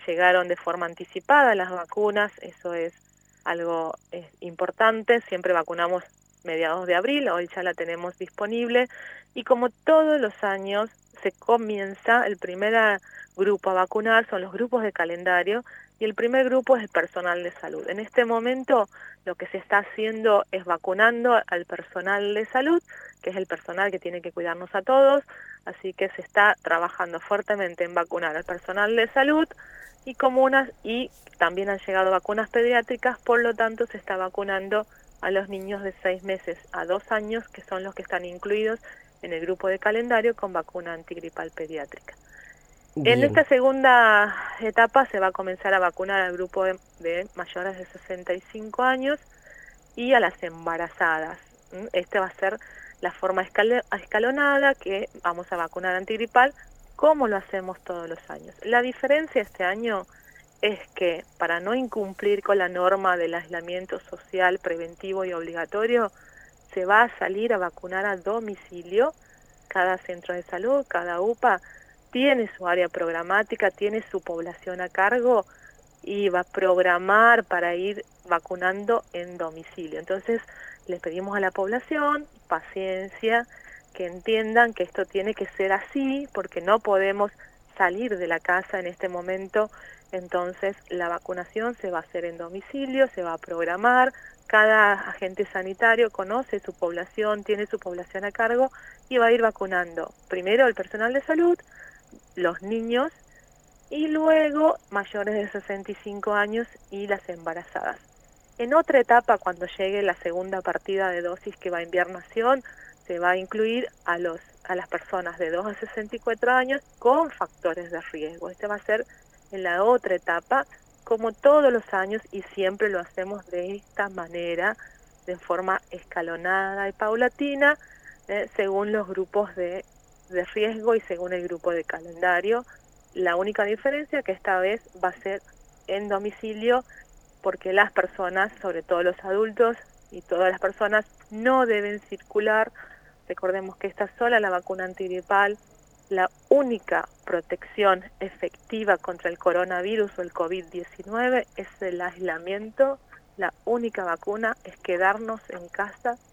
llegaron de forma anticipada las vacunas, eso es algo importante, siempre vacunamos mediados de abril, hoy ya la tenemos disponible, y como todos los años se comienza, el primer grupo a vacunar son los grupos de calendario, y el primer grupo es el personal de salud. En este momento lo que se está haciendo es vacunando al personal de salud, que es el personal que tiene que cuidarnos a todos, así que se está trabajando fuertemente en vacunar al personal de salud y comunas, y también han llegado vacunas pediátricas, por lo tanto se está vacunando a los niños de 6 meses a 2 años, que son los que están incluidos en el grupo de calendario con vacuna antigripal pediátrica. En Bien. esta segunda etapa se va a comenzar a vacunar al grupo de mayores de 65 años y a las embarazadas. Esta va a ser la forma escalonada, que vamos a vacunar antigripal como lo hacemos todos los años. La diferencia este año es que para no incumplir con la norma del aislamiento social preventivo y obligatorio, se va a salir a vacunar a domicilio. Cada centro de salud, cada UPA, tiene su área programática, tiene su población a cargo y va a programar para ir vacunando en domicilio. Entonces, les pedimos a la población paciencia, que entiendan que esto tiene que ser así, porque no podemos salir de la casa en este momento. Entonces, la vacunación se va a hacer en domicilio, se va a programar, cada agente sanitario conoce su población, tiene su población a cargo y va a ir vacunando primero el personal de salud, los niños y luego mayores de 65 años y las embarazadas. En otra etapa, cuando llegue la segunda partida de dosis que va a enviar Nación, se va a incluir a las personas de 2 a 64 años con factores de riesgo. Este va a ser en la otra etapa, como todos los años, y siempre lo hacemos de esta manera, de forma escalonada y paulatina, según los grupos de riesgo y según el grupo de calendario. La única diferencia que esta vez va a ser en domicilio, porque las personas, sobre todo los adultos y todas las personas, no deben circular. Recordemos que esta sola la vacuna antigripal, la única protección efectiva contra el coronavirus o el COVID-19 es el aislamiento. La única vacuna es quedarnos en casa